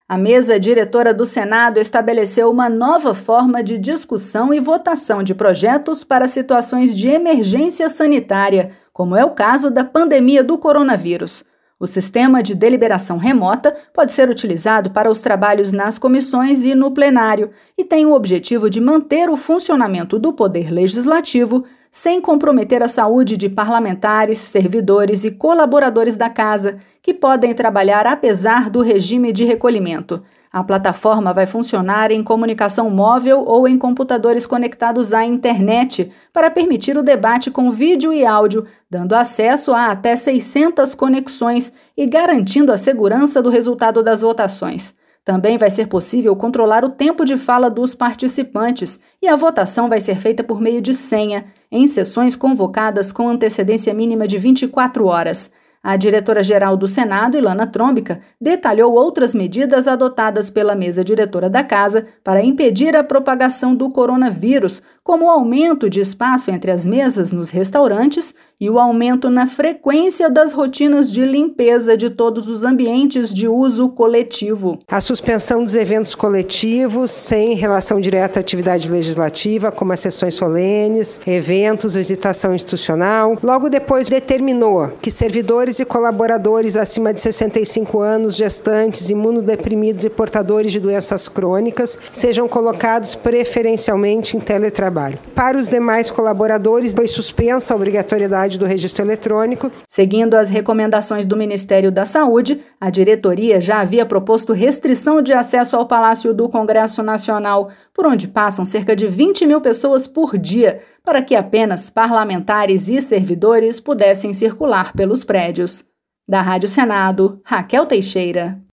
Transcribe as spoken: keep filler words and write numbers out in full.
A mesa diretora do Senado estabeleceu uma nova forma de discussão e votação de projetos para situações de emergência sanitária, como é o caso da pandemia do coronavírus. O sistema de deliberação remota pode ser utilizado para os trabalhos nas comissões e no plenário e tem o objetivo de manter o funcionamento do Poder Legislativo sem comprometer a saúde de parlamentares, servidores e colaboradores da Casa, que podem trabalhar apesar do regime de recolhimento. A plataforma vai funcionar em comunicação móvel ou em computadores conectados à internet para permitir o debate com vídeo e áudio, dando acesso a até seiscentas conexões e garantindo a segurança do resultado das votações. Também vai ser possível controlar o tempo de fala dos participantes e a votação vai ser feita por meio de senha, em sessões convocadas com antecedência mínima de vinte e quatro horas. A diretora-geral do Senado, Ilana Trombica, detalhou outras medidas adotadas pela mesa diretora da Casa para impedir a propagação do coronavírus, como o aumento de espaço entre as mesas nos restaurantes e o aumento na frequência das rotinas de limpeza de todos os ambientes de uso coletivo. A suspensão dos eventos coletivos sem relação direta à atividade legislativa, como as sessões solenes, eventos, visitação institucional. Logo depois determinou que servidores e colaboradores acima de sessenta e cinco anos, gestantes, imunodeprimidos e portadores de doenças crônicas sejam colocados preferencialmente em teletrabalho. Para os demais colaboradores, foi suspensa a obrigatoriedade do registro eletrônico. Seguindo as recomendações do Ministério da Saúde, a diretoria já havia proposto restrição de acesso ao Palácio do Congresso Nacional, por onde passam cerca de vinte mil pessoas por dia, para que apenas parlamentares e servidores pudessem circular pelos prédios. Da Rádio Senado, Raquel Teixeira.